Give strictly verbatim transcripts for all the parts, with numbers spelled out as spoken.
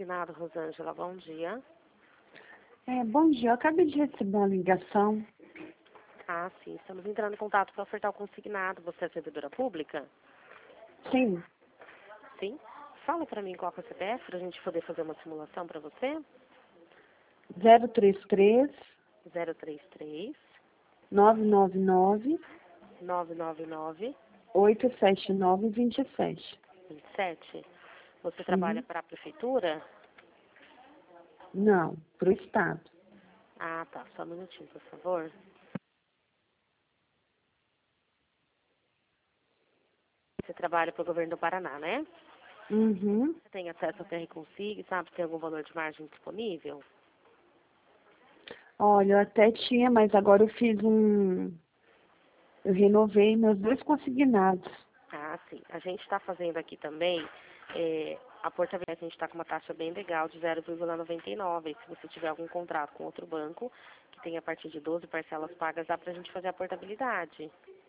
Consignado, Rosângela, bom dia. É, bom dia, eu acabei de receber uma ligação. Ah, sim, estamos entrando em contato para ofertar o consignado. Você é servidora pública? Sim, Sim. Fala para mim qual que é o C P F para a gente poder fazer uma simulação para você. zero três três, zero três três, nove nove nove, nove nove nove, oito sete nove, dois sete. vinte e sete. Você trabalha Sim. para a prefeitura? Não, para o Estado. Ah, tá. Só um minutinho, por favor. Você trabalha para o governo do Paraná, né? Uhum. Você tem acesso ao T R Consig, sabe se tem algum valor de margem disponível? Olha, eu até tinha, mas agora eu fiz um... Eu renovei meus dois consignados. Ah, sim. A gente está fazendo aqui também, é, a portabilidade, a gente está com uma taxa bem legal de zero vírgula noventa e nove. Se você tiver algum contrato com outro banco, que tem a partir de doze parcelas pagas, dá para a gente fazer a portabilidade.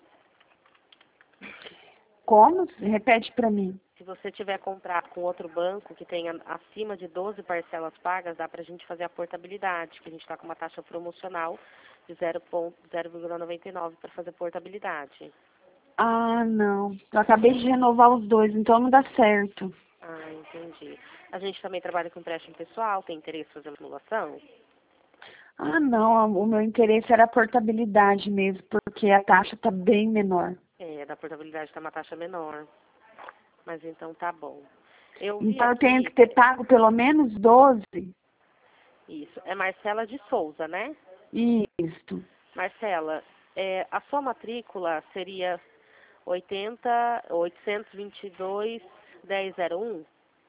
Como? Repete para mim. Se você tiver contrato com outro banco que tenha acima de doze parcelas pagas, dá para a gente fazer a portabilidade, que a gente está com uma taxa promocional de zero vírgula noventa e nove para fazer portabilidade. Ah, não. Eu acabei de renovar os dois, então não dá certo. Ah, entendi. A gente também trabalha com empréstimo pessoal, tem interesse em fazer uma simulação? Ah, não. O meu interesse era a portabilidade mesmo, porque a taxa está bem menor. É, da portabilidade está uma taxa menor. Mas então tá bom. Eu vi Então eu tenho aqui, que ter pago pelo menos doze. isso, é Marcela de Souza, né? Isso. Marcela, é, a sua matrícula seria oitenta, oitocentos e vinte e dois, dez zero um?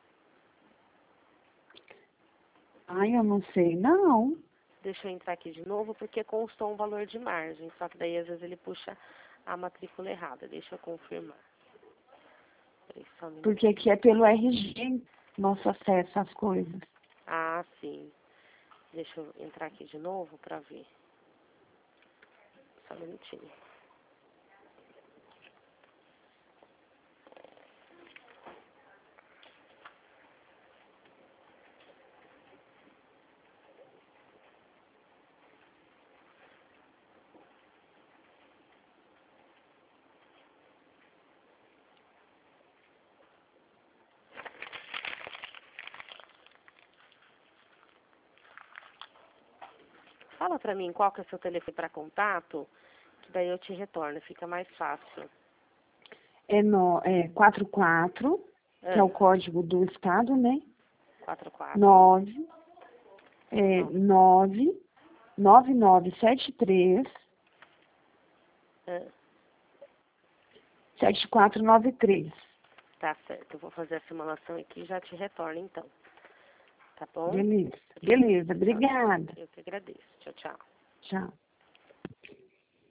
Ai, eu não sei, não. Deixa eu entrar aqui de novo, porque constou um valor de margem, só que daí às vezes ele puxa a matrícula errada. Deixa eu confirmar. Peraí, só um minuto. Porque aqui é pelo R G nosso acesso às coisas. Ah, sim. Deixa eu entrar aqui de novo para ver. Só um minutinho. Fala para mim qual que é o seu telefone para contato, que daí eu te retorno, fica mais fácil. É, no, é quatro quatro, que é o Ah, código do estado, né? quatro quatro. nove, é, nove, nove nove sete três, Ah, sete quatro nove três. tá certo, eu vou fazer a simulação aqui e já te retorno então. Tá bom? Beleza. Obrigada. Beleza, Tchau, tchau. obrigada. Eu que agradeço. Tchau, tchau. Tchau.